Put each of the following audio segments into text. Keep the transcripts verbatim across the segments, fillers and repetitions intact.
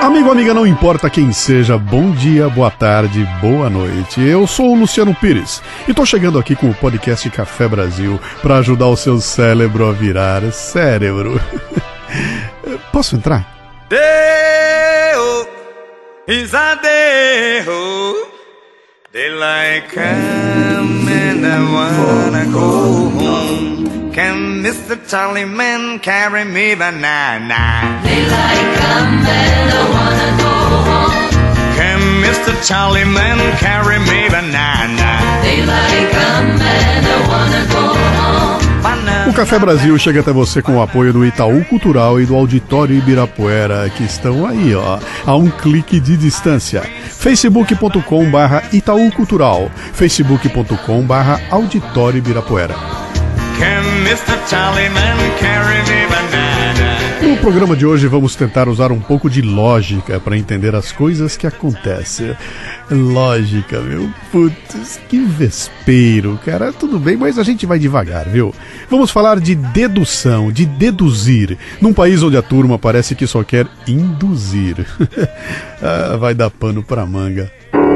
Amigo, amiga, não importa quem seja, bom dia, boa tarde, boa noite. Eu sou o Luciano Pires e tô chegando aqui com o podcast Café Brasil para ajudar o seu cérebro a virar cérebro. Posso entrar? Deo, is a deo. Daylight come and I wanna go home. Can mister Charlie Man carry me banana? Daylight come and I wanna go home. Can mister Charlie Man carry me banana? Daylight come and I wanna go home. O Café Brasil chega até você com o apoio do Itaú Cultural e do Auditório Ibirapuera, que estão aí, ó, a um clique de distância. facebook ponto com barra Itaú Cultural, facebook ponto com barra Auditório Ibirapuera. Can mister Charlie Man carry me banana? No programa de hoje vamos tentar usar um pouco de lógica para entender as coisas que acontecem. Lógica, meu. Putz, que vespeiro, cara. Tudo bem, mas a gente vai devagar, viu? Vamos falar de dedução, de deduzir, num país onde a turma parece que só quer induzir. Ah, vai dar pano pra manga.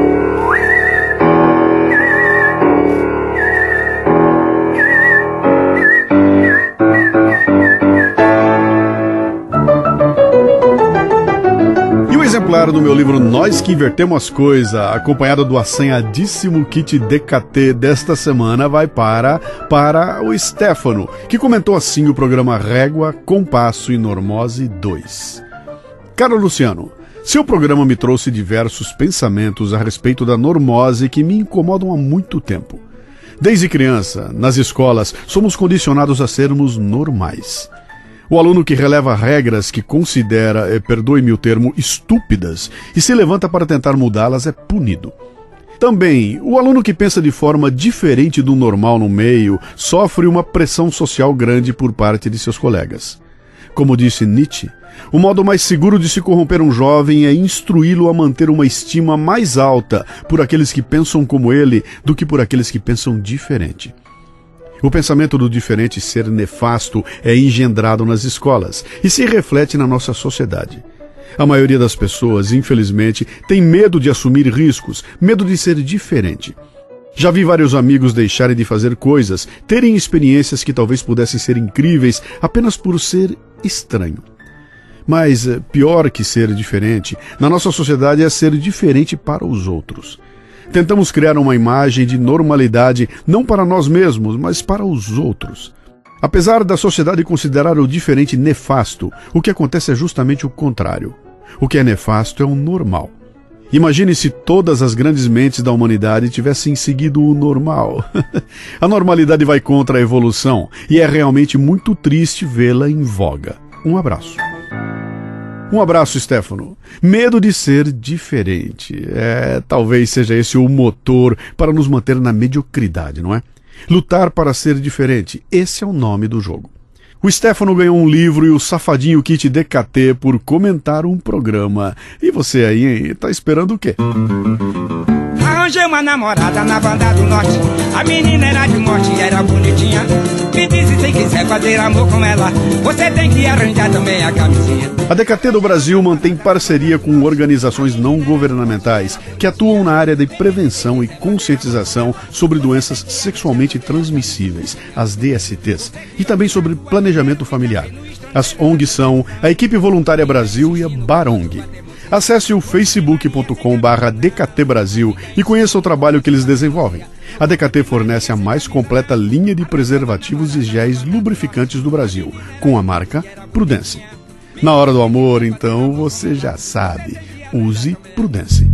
Exemplar do meu livro Nós que Invertemos as Coisas, acompanhado do assanhadíssimo kit D K T desta semana, vai para, para o Stefano, que comentou assim o programa Régua, Compasso e Normose dois. Caro Luciano, seu programa me trouxe diversos pensamentos a respeito da normose que me incomodam há muito tempo. Desde criança, nas escolas, somos condicionados a sermos normais. O aluno que releva regras que considera, eh, perdoe-me o termo, estúpidas e se levanta para tentar mudá-las é punido. Também, o aluno que pensa de forma diferente do normal no meio sofre uma pressão social grande por parte de seus colegas. Como disse Nietzsche, o modo mais seguro de se corromper um jovem é instruí-lo a manter uma estima mais alta por aqueles que pensam como ele do que por aqueles que pensam diferente. O pensamento do diferente ser nefasto é engendrado nas escolas e se reflete na nossa sociedade. A maioria das pessoas, infelizmente, tem medo de assumir riscos, medo de ser diferente. Já vi vários amigos deixarem de fazer coisas, terem experiências que talvez pudessem ser incríveis apenas por ser estranho. Mas pior que ser diferente, na nossa sociedade é ser diferente para os outros. Tentamos criar uma imagem de normalidade não para nós mesmos, mas para os outros. Apesar da sociedade considerar o diferente nefasto, o que acontece é justamente o contrário. O que é nefasto é o normal. Imagine se todas as grandes mentes da humanidade tivessem seguido o normal. A normalidade vai contra a evolução e é realmente muito triste vê-la em voga. Um abraço. Um abraço, Stefano. Medo de ser diferente. É, talvez seja esse o motor para nos manter na mediocridade, não é? Lutar para ser diferente. Esse é o nome do jogo. O Stefano ganhou um livro e o safadinho kit D K T por comentar um programa. E você aí, hein? Tá esperando o quê? Arranjei uma namorada na banda do norte. A menina era de morte e era bonitinha. Me disse se quiser fazer amor com ela, você tem que arranjar também a camisinha. A D K T do Brasil mantém parceria com organizações não governamentais que atuam na área de prevenção e conscientização sobre doenças sexualmente transmissíveis, as D S Ts, e também sobre planejamento familiar. As O N Gs são a Equipe Voluntária Brasil e a Barong. Acesse o facebook ponto com barra D K T Brasil e conheça o trabalho que eles desenvolvem. A D K T fornece a mais completa linha de preservativos e géis lubrificantes do Brasil, com a marca Prudence. Na hora do amor, então, você já sabe, use Prudence.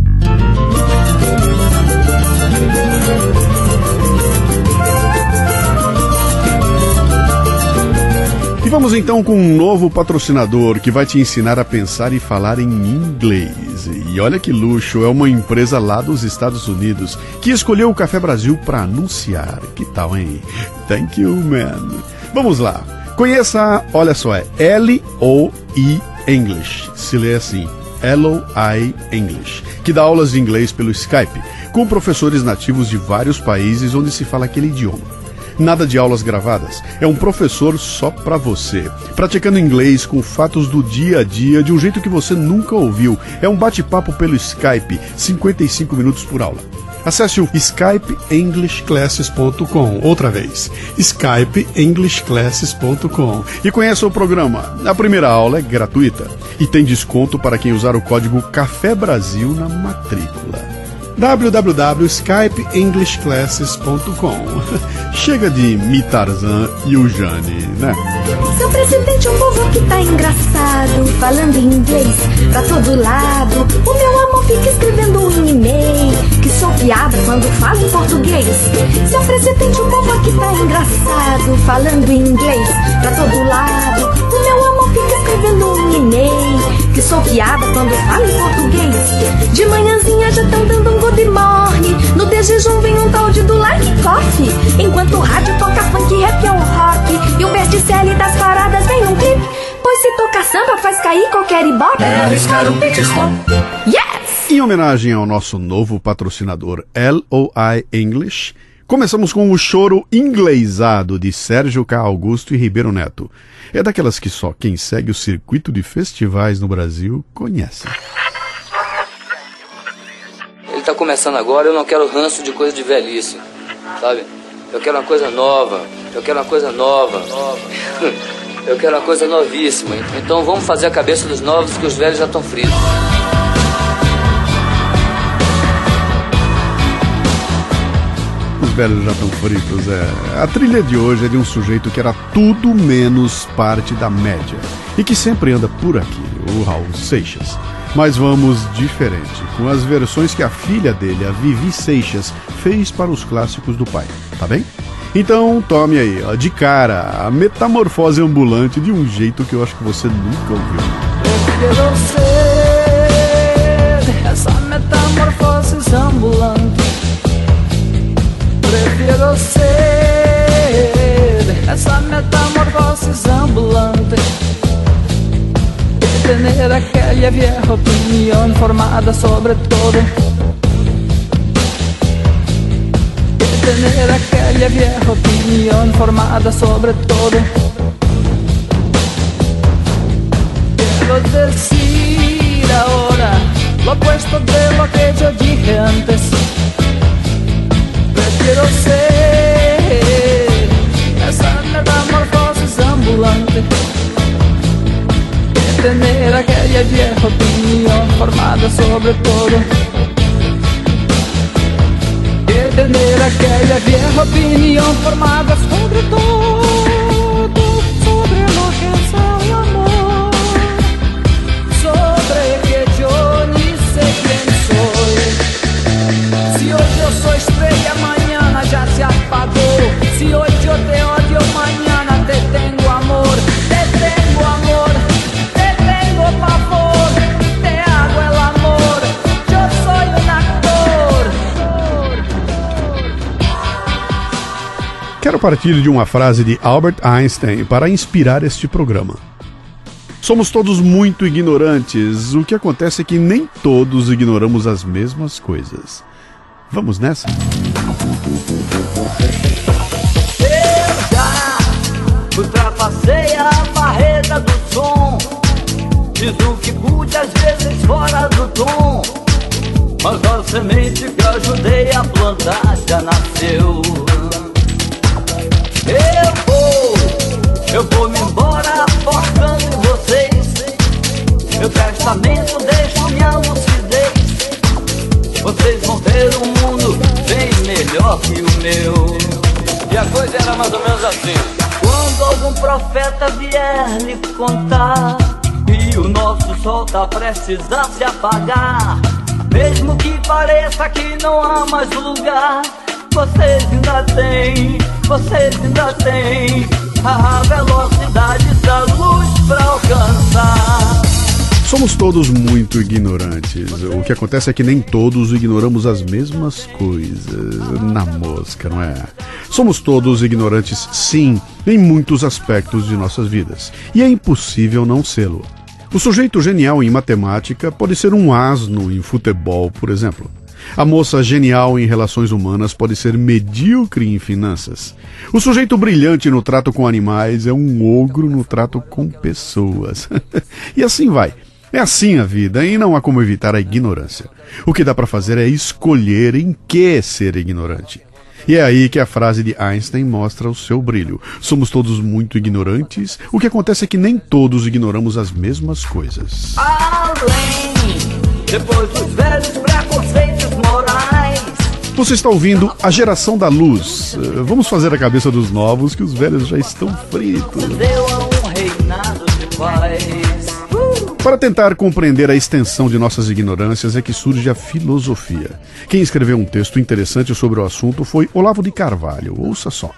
E vamos então com um novo patrocinador que vai te ensinar a pensar e falar em inglês. E olha que luxo, é uma empresa lá dos Estados Unidos que escolheu o Café Brasil para anunciar. Que tal, hein? Thank you, man. Vamos lá. Conheça, olha só, é L O I English. Se lê assim, L O I English, que dá aulas de inglês pelo Skype, com professores nativos de vários países onde se fala aquele idioma. Nada de aulas gravadas. É um professor só pra você. Praticando inglês com fatos do dia a dia de um jeito que você nunca ouviu. É um bate-papo pelo Skype, cinquenta e cinco minutos por aula. Acesse o skype english classes ponto com, outra vez, skype english classes ponto com, e conheça o programa. A primeira aula é gratuita e tem desconto para quem usar o código Café Brasil na matrícula. w w w ponto skype english classes ponto com. Chega de Mi Tarzan e o Jane, né? Seu presidente é um povo que tá engraçado, falando inglês pra todo lado. O meu amor fica escrevendo um e-mail, que sou piada quando falo em português. Seu presidente é um povo que tá engraçado, falando inglês pra todo lado. O meu amor fica escrevendo um e-mail, que sou piada quando falo em português. De manhãzinha já tão dando um good morning, no de jejum vem um tal de do like coffee, enquanto o rádio toca funk, rap ou rock, e o best-seller das paradas vem um clipe, pois se tocar samba faz cair qualquer ibope. É arriscar um pit stop. Yes! Em homenagem ao nosso novo patrocinador L O I English, começamos com o choro inglesado de Sérgio K. Augusto e Ribeiro Neto. É daquelas que só quem segue o circuito de festivais no Brasil conhece. Ele tá começando agora, eu não quero ranço de coisa de velhice, sabe? Eu quero uma coisa nova, eu quero uma coisa nova, nova. Eu quero uma coisa novíssima. Então vamos fazer a cabeça dos novos, que os velhos já estão fritos. Os velhos já estão fritos, é. A trilha de hoje é de um sujeito que era tudo menos parte da média e que sempre anda por aqui, o Raul Seixas. Mas vamos diferente, com as versões que a filha dele, a Vivi Seixas, fez para os clássicos do pai, tá bem? Então tome aí, ó, de cara, a metamorfose ambulante de um jeito que eu acho que você nunca ouviu. Prefiro ser essa metamorfose ambulante. Prefiro ser essa metamorfose ambulante. Tener aquella vieja opinión formada sobre todo. Tener aquella vieja opinión formada sobre todo. Quiero decir ahora lo opuesto de lo que yo dije antes. Prefiero ser esa metamorfosis ambulante. Tener aquella vieja opinión formada sobre todo. Que tener aquella vieja opinión formada sobre todo. Sobre lo que es el amor. Sobre que yo ni sé quién soy. Si hoy yo soy estrella, mañana ya se apagó. Si hoy yo te odio, mañana te tengo amor. Te tengo amor. Por favor, te hago el amor. Yo soy un actor. Quero partir de uma frase de Albert Einstein para inspirar este programa. Somos todos muito ignorantes. O que acontece é que nem todos ignoramos as mesmas coisas. Vamos nessa? Eu já ultrapassei a barreira do som. Diz o que pude, às vezes fora do tom. Mas a semente que ajudei a plantar já nasceu. Eu vou, eu vou me embora forçando em vocês. Meu testamento deixa minha lucidez. Vocês vão ter um mundo bem melhor que o meu. E a coisa era mais ou menos assim. Quando algum profeta vier lhe contar e o nosso sol tá prestes a se apagar, mesmo que pareça que não há mais lugar, vocês ainda têm, vocês ainda têm a velocidade da luz pra alcançar. Somos todos muito ignorantes. O que acontece é que nem todos ignoramos as mesmas coisas. Na mosca, não é? Somos todos ignorantes, sim, em muitos aspectos de nossas vidas. E é impossível não sê-lo. O sujeito genial em matemática pode ser um asno em futebol, por exemplo. A moça genial em relações humanas pode ser medíocre em finanças. O sujeito brilhante no trato com animais é um ogro no trato com pessoas. E assim vai. É assim a vida e não há como evitar a ignorância. O que dá para fazer é escolher em que ser ignorante. E é aí que a frase de Einstein mostra o seu brilho. Somos todos muito ignorantes. O que acontece é que nem todos ignoramos as mesmas coisas. Além, depois dos velhos preconceitos morais. Você está ouvindo A Geração da Luz. Uh, Vamos fazer a cabeça dos novos, que os velhos já estão fritos. Deu a um reinado de paz. Para tentar compreender a extensão de nossas ignorâncias é que surge a filosofia. Quem escreveu um texto interessante sobre o assunto foi Olavo de Carvalho. Ouça só.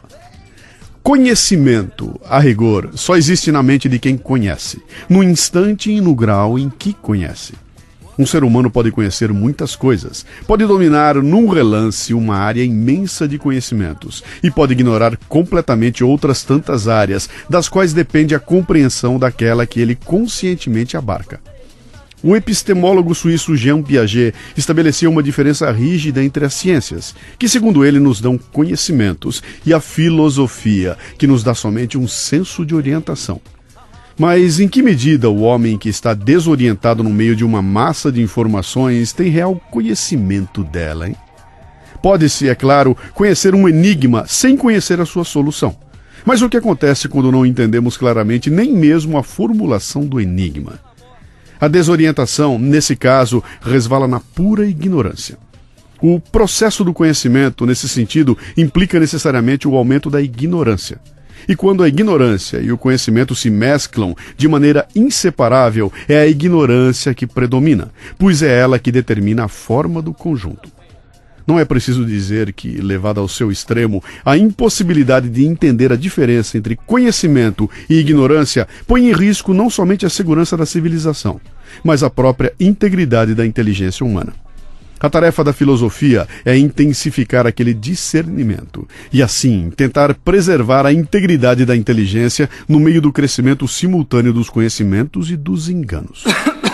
Conhecimento, a rigor, só existe na mente de quem conhece, no instante e no grau em que conhece. Um ser humano pode conhecer muitas coisas, pode dominar num relance uma área imensa de conhecimentos e pode ignorar completamente outras tantas áreas, das quais depende a compreensão daquela que ele conscientemente abarca. O epistemólogo suíço Jean Piaget estabeleceu uma diferença rígida entre as ciências, que segundo ele nos dão conhecimentos, e a filosofia, que nos dá somente um senso de orientação. Mas em que medida o homem que está desorientado no meio de uma massa de informações tem real conhecimento dela, hein? Pode-se, é claro, conhecer um enigma sem conhecer a sua solução. Mas o que acontece quando não entendemos claramente nem mesmo a formulação do enigma? A desorientação, nesse caso, resvala na pura ignorância. O processo do conhecimento, nesse sentido, implica necessariamente o aumento da ignorância. E quando a ignorância e o conhecimento se mesclam de maneira inseparável, é a ignorância que predomina, pois é ela que determina a forma do conjunto. Não é preciso dizer que, levada ao seu extremo, a impossibilidade de entender a diferença entre conhecimento e ignorância põe em risco não somente a segurança da civilização, mas a própria integridade da inteligência humana. A tarefa da filosofia é intensificar aquele discernimento e, assim, tentar preservar a integridade da inteligência no meio do crescimento simultâneo dos conhecimentos e dos enganos.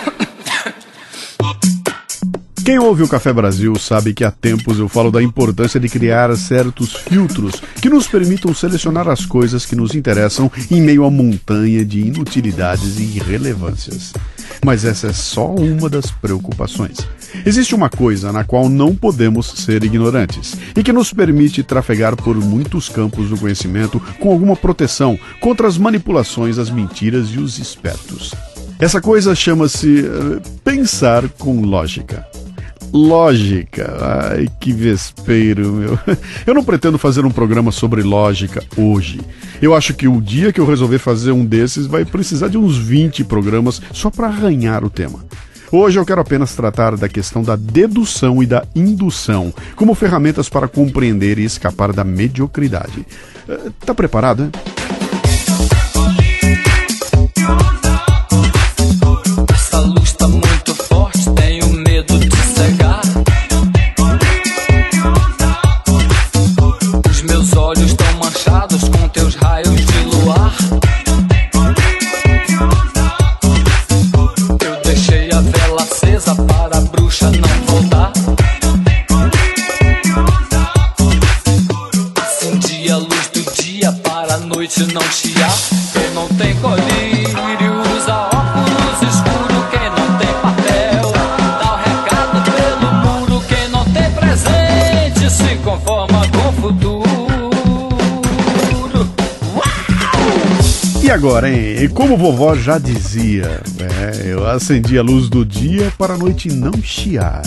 Quem ouve o Café Brasil sabe que há tempos eu falo da importância de criar certos filtros que nos permitam selecionar as coisas que nos interessam em meio à montanha de inutilidades e irrelevâncias. Mas essa é só uma das preocupações. Existe uma coisa na qual não podemos ser ignorantes e que nos permite trafegar por muitos campos do conhecimento com alguma proteção contra as manipulações, as mentiras e os espertos. Essa coisa chama-se uh, pensar com lógica. Lógica, ai que vespeiro, meu. Eu não pretendo fazer um programa sobre lógica hoje. Eu acho que o dia que eu resolver fazer um desses vai precisar de uns vinte programas só para arranhar o tema. Hoje eu quero apenas tratar da questão da dedução e da indução como ferramentas para compreender e escapar da mediocridade. Tá preparado, hein? Essa luz tá muito forte, tenho medo de cegar. Os meus olhos estão manchados com teus raios de luar. Eu deixei a vela acesa para a bruxa não voltar. Acendi a luz do dia para a noite não chiar. Quem não tem colírio usa óculos escuros. Quem não tem papel dá o recado pelo muro. Quem não tem presente se conforma com o futuro. E agora, hein? E como vovó já dizia, é, eu acendi a luz do dia para a noite não chiar.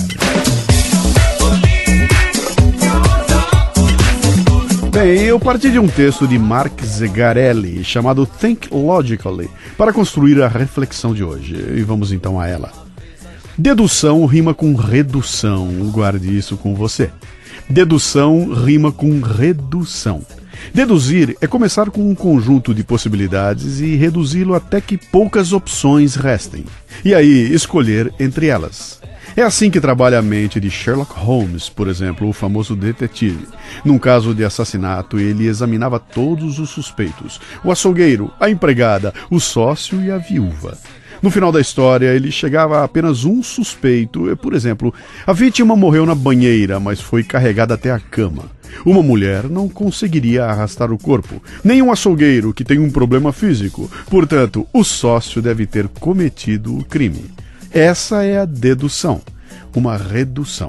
Bem, eu parti de um texto de Mark Zegarelli, chamado Think Logically, para construir a reflexão de hoje. E vamos então a ela. Dedução rima com redução, guarde isso com você. Dedução rima com redução. Deduzir é começar com um conjunto de possibilidades e reduzi-lo até que poucas opções restem. E aí, escolher entre elas. É assim que trabalha a mente de Sherlock Holmes, por exemplo, o famoso detetive. Num caso de assassinato, ele examinava todos os suspeitos: o açougueiro, a empregada, o sócio e a viúva. No final da história, ele chegava a apenas um suspeito. Por exemplo, a vítima morreu na banheira, mas foi carregada até a cama. Uma mulher não conseguiria arrastar o corpo, nem um açougueiro que tem um problema físico. Portanto, o sócio deve ter cometido o crime. Essa é a dedução, uma redução.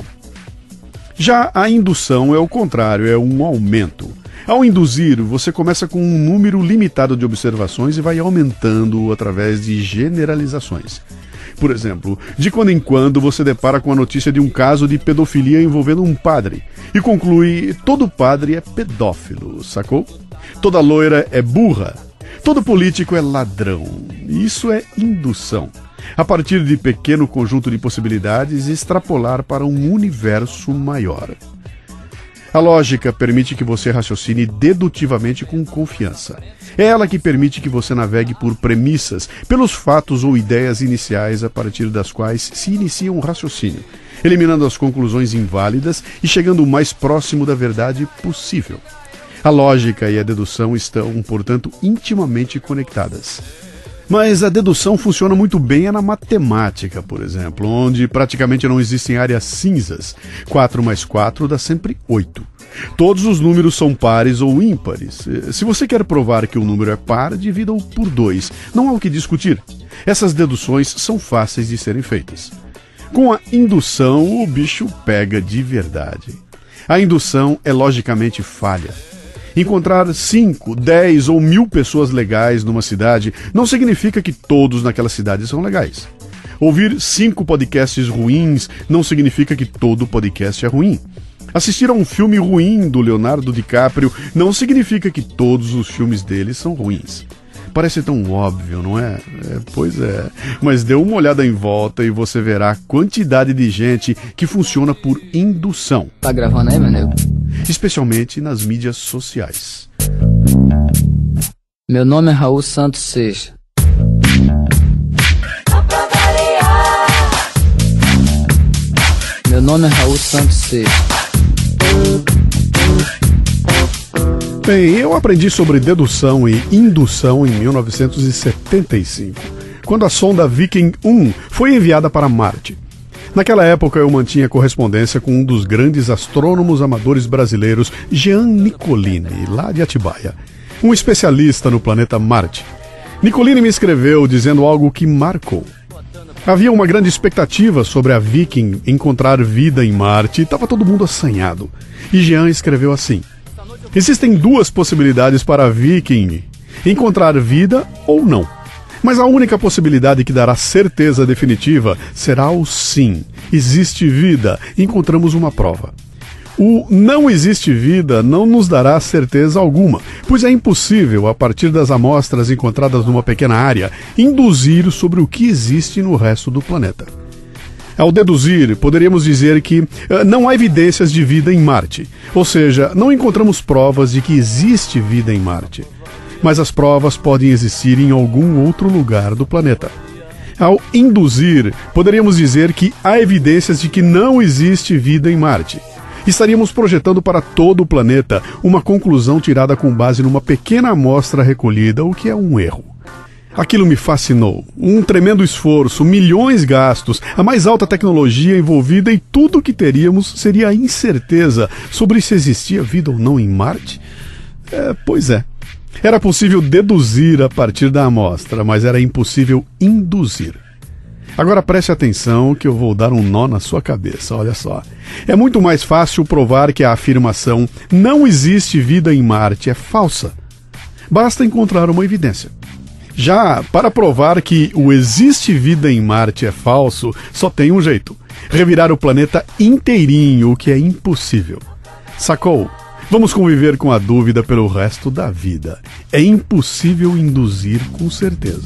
Já a indução é o contrário, é um aumento. Ao induzir, você começa com um número limitado de observações e vai aumentando através de generalizações. Por exemplo, de quando em quando você depara com a notícia de um caso de pedofilia envolvendo um padre e conclui: todo padre é pedófilo, sacou? Toda loira é burra. Todo político é ladrão. Isso é indução. A partir de pequeno conjunto de possibilidades, extrapolar para um universo maior. A lógica permite que você raciocine dedutivamente com confiança. É ela que permite que você navegue por premissas, pelos fatos ou ideias iniciais a partir das quais se inicia um raciocínio, eliminando as conclusões inválidas e chegando o mais próximo da verdade possível. A lógica e a dedução estão, portanto, intimamente conectadas. Mas a dedução funciona muito bem na matemática, por exemplo, onde praticamente não existem áreas cinzas. quatro mais quatro dá sempre oito. Todos os números são pares ou ímpares. Se você quer provar que o número é par, divida-o por dois. Não há o que discutir. Essas deduções são fáceis de serem feitas. Com a indução, o bicho pega de verdade. A indução é logicamente falha. Encontrar cinco, dez ou mil pessoas legais numa cidade não significa que todos naquela cidade são legais. Ouvir cinco podcasts ruins não significa que todo podcast é ruim. Assistir a um filme ruim do Leonardo DiCaprio não significa que todos os filmes dele são ruins. Parece tão óbvio, não é? É, pois é. Mas dê uma olhada em volta e você verá a quantidade de gente que funciona por indução. Tá gravando aí, meu nego? Especialmente nas mídias sociais. Meu nome é Raul Santos Seixas. Meu nome é Raul Santos Seixas. Bem, eu aprendi sobre dedução e indução em mil novecentos e setenta e cinco, quando a sonda Viking um foi enviada para Marte. Naquela época eu mantinha correspondência com um dos grandes astrônomos amadores brasileiros, Jean Nicolini, lá de Atibaia, um especialista no planeta Marte. Nicolini me escreveu dizendo algo que marcou. Havia uma grande expectativa sobre a Viking encontrar vida em Marte e estava todo mundo assanhado. E Jean escreveu assim: existem duas possibilidades para a Viking: encontrar vida ou não. Mas a única possibilidade que dará certeza definitiva será o sim. Existe vida, encontramos uma prova. O não existe vida não nos dará certeza alguma, pois é impossível, a partir das amostras encontradas numa pequena área, induzir sobre o que existe no resto do planeta. Ao deduzir, poderíamos dizer que uh, não há evidências de vida em Marte, ou seja, não encontramos provas de que existe vida em Marte. Mas as provas podem existir em algum outro lugar do planeta. Ao induzir, poderíamos dizer que há evidências de que não existe vida em Marte. Estaríamos projetando para todo o planeta uma conclusão tirada com base numa pequena amostra recolhida, o que é um erro. Aquilo me fascinou. Um tremendo esforço, milhões gastos, a mais alta tecnologia envolvida e tudo o que teríamos seria a incerteza sobre se existia vida ou não em Marte? É, pois é. Era possível deduzir a partir da amostra, mas era impossível induzir. Agora preste atenção que eu vou dar um nó na sua cabeça, olha só. É muito mais fácil provar que a afirmação não existe vida em Marte é falsa. Basta encontrar uma evidência. Já para provar que o existe vida em Marte é falso, só tem um jeito: revirar o planeta inteirinho, o que é impossível. Sacou? Vamos conviver com a dúvida pelo resto da vida. É impossível induzir com certeza.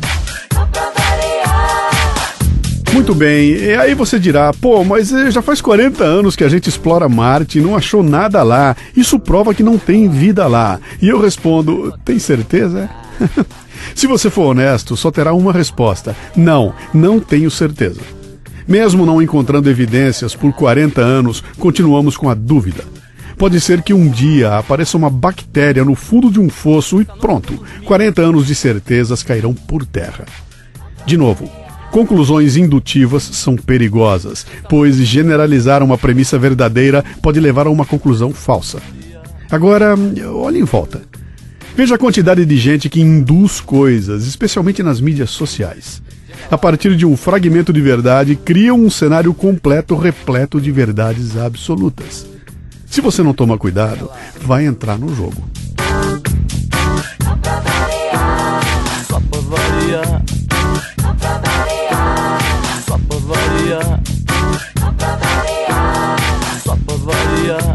Muito bem, e aí você dirá: pô, mas já faz quarenta anos que a gente explora Marte e não achou nada lá. Isso prova que não tem vida lá. E eu respondo: tem certeza? Se você for honesto, só terá uma resposta: não, não tenho certeza. Mesmo não encontrando evidências por quarenta anos, continuamos com a dúvida. Pode ser que um dia apareça uma bactéria no fundo de um fosso e pronto, quarenta anos de certezas cairão por terra. De novo, Conclusões indutivas são perigosas, pois generalizar uma premissa verdadeira pode levar a uma conclusão falsa. Agora, olhe em volta. Veja a quantidade de gente que induz coisas, especialmente nas mídias sociais. A partir de um fragmento de verdade, criam um cenário completo repleto de verdades absolutas. Se você não tomar cuidado, vai entrar no jogo. Só pra variar, só pra variar, só pra variar, só pra variar, só pra variar.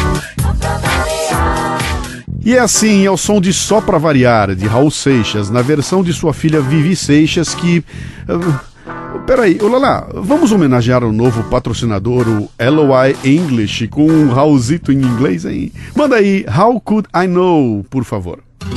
E é assim, é o som de Só Pra Variar, de Raul Seixas, na versão de sua filha Vivi Seixas, que... Uh, peraí, ô Lala, vamos homenagear o novo patrocinador, o L O I English, com um Raulzito em inglês, hein? Manda aí, How Could I Know, por favor.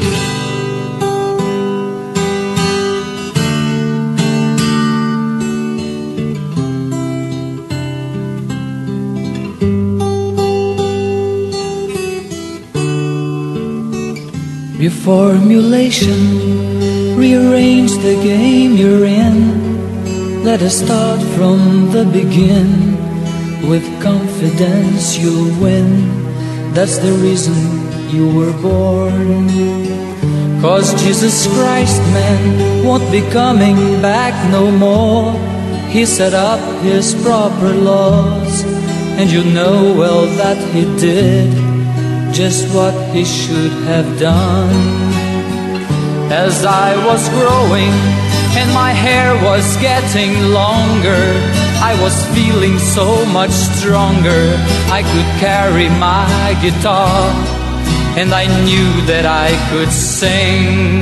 Reformulation, rearrange the game you're in. Let us start from the begin. With confidence you'll win. That's the reason you were born. Cause Jesus Christ, man, won't be coming back no more. He set up his proper laws, and you know well that he did just what he should have done. As I was growing and my hair was getting longer, I was feeling so much stronger. I could carry my guitar, and I knew that I could sing.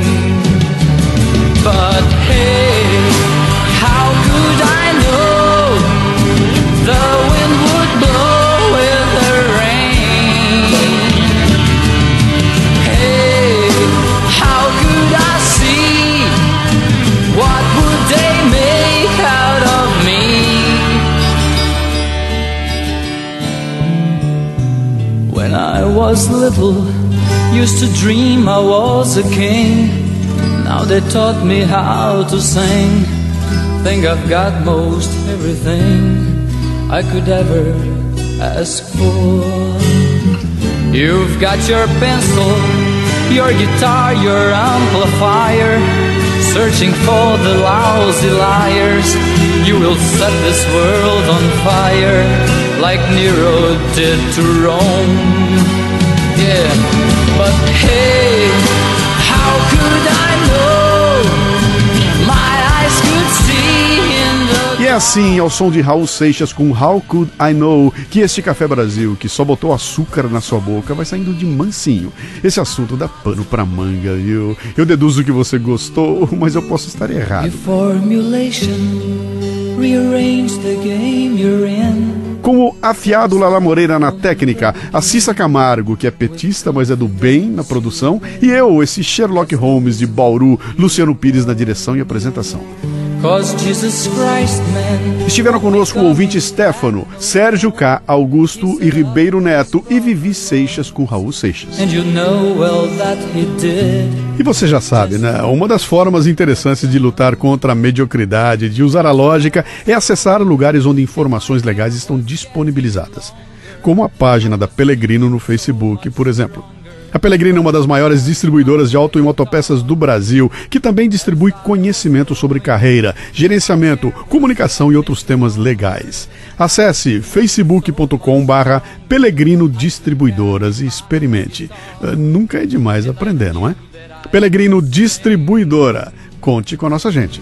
But hey, how could I know the wind would blow with the rain? Hey, how could I see? What would they make out of me? When I was little, used to dream I was a king. Now they taught me how to sing. Think I've got most everything I could ever ask for. You've got your pencil, your guitar, your amplifier, searching for the lousy liars. You will set this world on fire like Nero did to Rome. Yeah, but hey, how could I know? My eyes could see in the... E é assim, ao som de Raul Seixas com How Could I Know, que este Café Brasil, que só botou açúcar na sua boca, vai saindo de mansinho. Esse assunto dá pano pra manga, viu? Eu deduzo que você gostou, mas eu posso estar errado. Reformulation, rearrange the game you're in. Com o afiado Lala Moreira na técnica, a Cissa Camargo, que é petista, mas é do bem na produção, e eu, esse Sherlock Holmes de Bauru, Luciano Pires na direção e apresentação. Estiveram conosco o ouvinte Stefano, Sérgio K, Augusto e Ribeiro Neto e Vivi Seixas com Raul Seixas. E você já sabe, né? Uma das formas interessantes de lutar contra a mediocridade, de usar a lógica, é acessar lugares onde informações legais estão disponibilizadas. Como a página da Pelegrino no Facebook, por exemplo. A Pelegrino é uma das maiores distribuidoras de auto e motopeças do Brasil, que também distribui conhecimento sobre carreira, gerenciamento, comunicação e outros temas legais. Acesse facebook ponto com barra Pelegrino Distribuidoras e experimente. Uh, nunca é demais aprender, não é? Pelegrino Distribuidora. Conte com a nossa gente.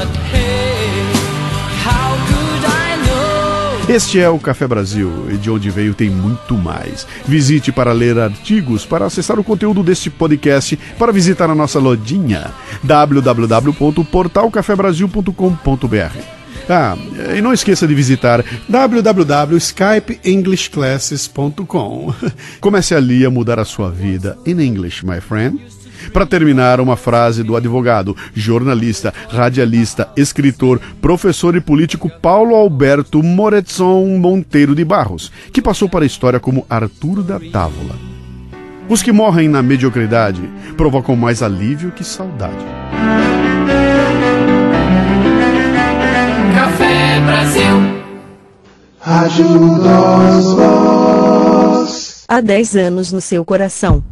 Este é o Café Brasil, e de onde veio tem muito mais. Visite para ler artigos, para acessar o conteúdo deste podcast, para visitar a nossa lojinha, w w w ponto portal café brasil ponto com ponto b r. Ah, e não esqueça de visitar w w w ponto skype english classes ponto com. Comece ali a mudar a sua vida in English, my friend. Para terminar, uma frase do advogado, jornalista, radialista, escritor, professor e político Paulo Alberto Moretzon Monteiro de Barros, que passou para a história como Arthur da Távola. Os que morrem na mediocridade provocam mais alívio que saudade. Café Brasil. Rádio Nós Voz. Há dez anos no seu coração.